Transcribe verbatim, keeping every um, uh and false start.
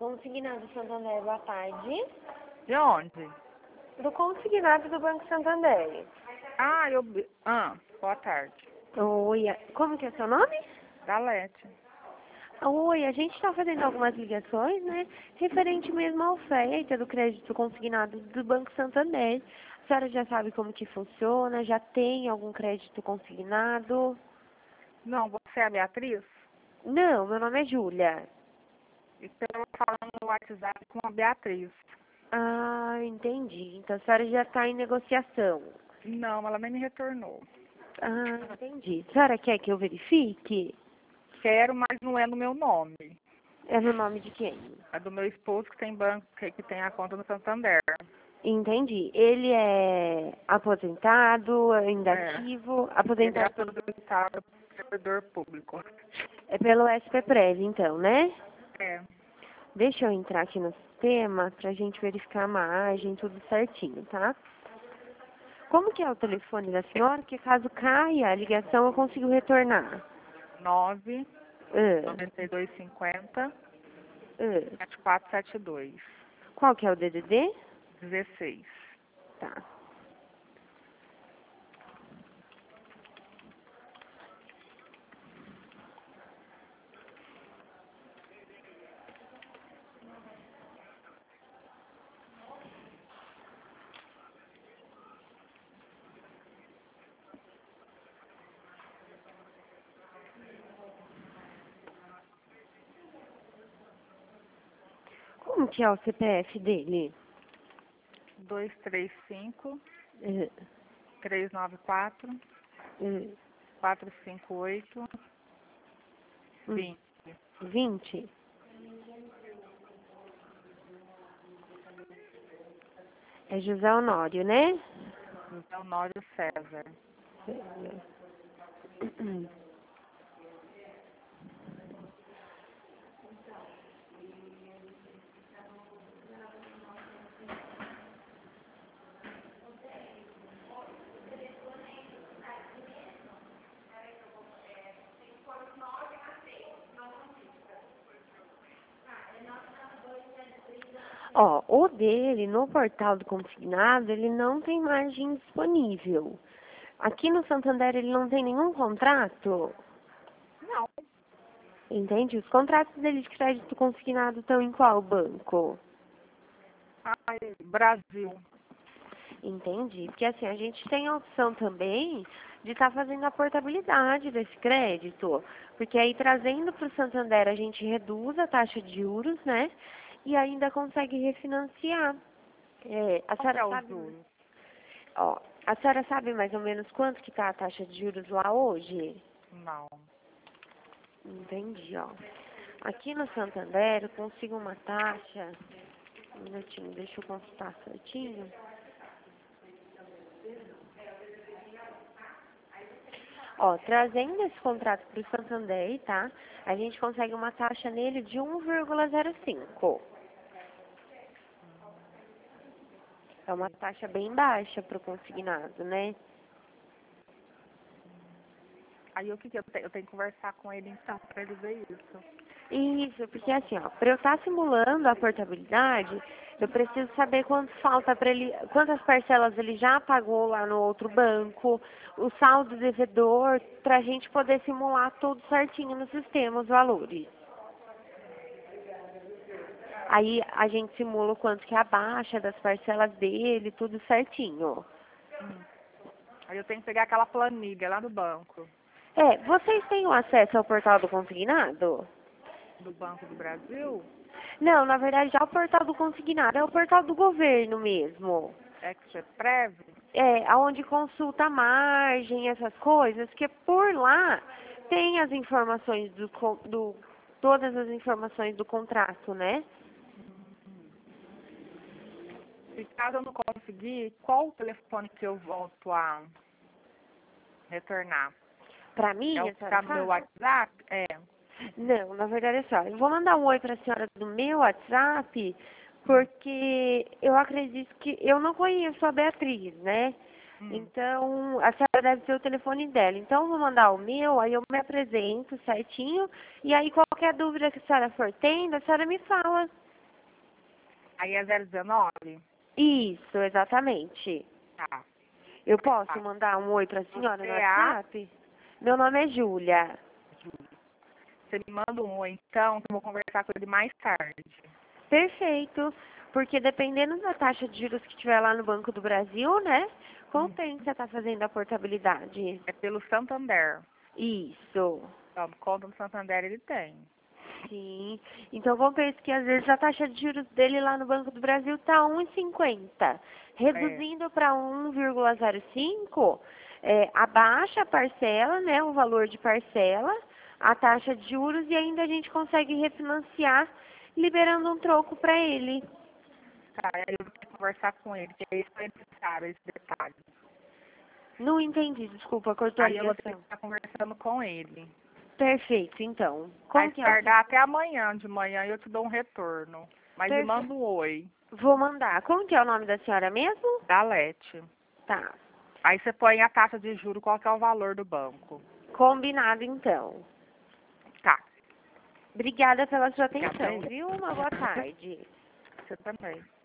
Consignado Santander, boa tarde. De onde? Do consignado do Banco Santander. Ah, eu... Ah, boa tarde. Oi, como que é seu nome? Galete. Oi, a gente está fazendo algumas ligações, né? Referente mesmo à oferta do crédito consignado do Banco Santander. A senhora já sabe como que funciona? Já tem algum crédito consignado? Não, você é a Beatriz? Não, meu nome é Júlia. Estou falando no WhatsApp com a Beatriz. Ah, entendi. Então a senhora já está em negociação. Não, ela nem me retornou. Ah, entendi. A senhora quer que eu verifique? Quero, mas não é no meu nome. É no nome de quem? É do meu esposo que tem banco, que que tem a conta no Santander. Entendi. Ele é aposentado, ainda É. ativo, Ele é aposentado pelo, aposentado, servidor público. é pelo S P Prev, então, né? É. Deixa eu entrar aqui no sistema pra gente verificar a margem, tudo certinho, tá? Como que é o telefone da senhora? Que caso caia a ligação eu consigo retornar. nove Ah, noventa e dois cinquenta ah. sete quatro sete dois Qual que é o D D D? dezesseis. Tá. Como que é o C P F dele? dois três cinco Ah, três nove quatro ah, quatro cinco oito hum. vinte. vinte? É José Honório, né? José Honório César. Ó, o dele, no portal do consignado, ele não tem margem disponível. Aqui no Santander ele não tem nenhum contrato, Não. entende? Os contratos dele de crédito consignado estão em qual banco? Ai, Brasil. Entende? Porque assim, a gente tem a opção também de estar fazendo a portabilidade desse crédito. Porque aí trazendo para o Santander a gente reduz a taxa de juros, né? E ainda consegue refinanciar. É, a Qual que senhora é os sabe, juros? ó, a senhora sabe mais ou menos quanto que está a taxa de juros lá hoje? Não. Entendi, ó. Aqui no Santander eu consigo uma taxa, um minutinho, deixa eu consultar certinho. Ó, trazendo esse contrato para o Santander, tá? A gente consegue uma taxa nele de um vírgula zero cinco. É uma taxa bem baixa para o consignado, né? Aí o que, que eu, tenho? Eu tenho que conversar com ele então para ele ver isso. Isso, porque assim, ó, para eu estar simulando a portabilidade, eu preciso saber quanto falta para ele, quantas parcelas ele já pagou lá no outro banco, o saldo devedor, para a gente poder simular tudo certinho no sistema, os valores. Aí a gente simula o quanto que é a baixa das parcelas dele, tudo certinho. Hum. Aí eu tenho que pegar aquela planilha lá do banco. É, vocês têm o acesso ao portal do consignado? Do Banco do Brasil. Não, na verdade já o portal do consignado é o portal do governo mesmo. É que você preve. É, aonde consulta a margem, essas coisas, que por lá tem as informações do, co- do todas as informações do contrato, né? Se caso eu não conseguir, qual o telefone que eu volto a retornar? Pra É mim, o a que senhora está no meu sabe? WhatsApp? É. Não, na verdade é só. Eu vou mandar um oi pra senhora do meu WhatsApp, porque eu acredito que eu não conheço a Beatriz, né? Hum. Então, a senhora deve ter o telefone dela. Então, eu vou mandar o meu, aí eu me apresento certinho, e aí qualquer dúvida que a senhora for tendo, a senhora me fala. Aí é zero dezenove? Isso, exatamente. Tá. Eu posso Tá. mandar um oi pra senhora Você no é a- WhatsApp? Meu nome é Júlia. Você me manda um oi, então, que eu vou conversar com ele mais tarde. Perfeito. Porque dependendo da taxa de juros que tiver lá no Banco do Brasil, né? Hum. Compensa estar fazendo a portabilidade. É pelo Santander. Isso. Então, conta do Santander ele tem. Sim. Então compensa que às vezes a taxa de juros dele lá no Banco do Brasil tá um vírgula cinquenta. Reduzindo para um vírgula zero cinco, é, abaixa a parcela, né? O valor de parcela, a taxa de juros e ainda a gente consegue refinanciar, liberando um troco para ele. Tá, aí eu vou ter que conversar com ele, que é isso que é necessário, esse detalhe. Não entendi, desculpa, cortou a Aí eu vou ter que ligação. estar conversando com ele. Perfeito, então. Vai Como que é? tardar até amanhã de manhã e eu te dou um retorno. Mas me Perfeito. manda um oi. Vou mandar. Como que é o nome da senhora mesmo? Galete. Tá. Aí você põe a taxa de juros, qual que é o valor do banco. Combinado, então. Tá. Obrigada pela sua Obrigada atenção, aí. viu? Uma boa tarde. Você também.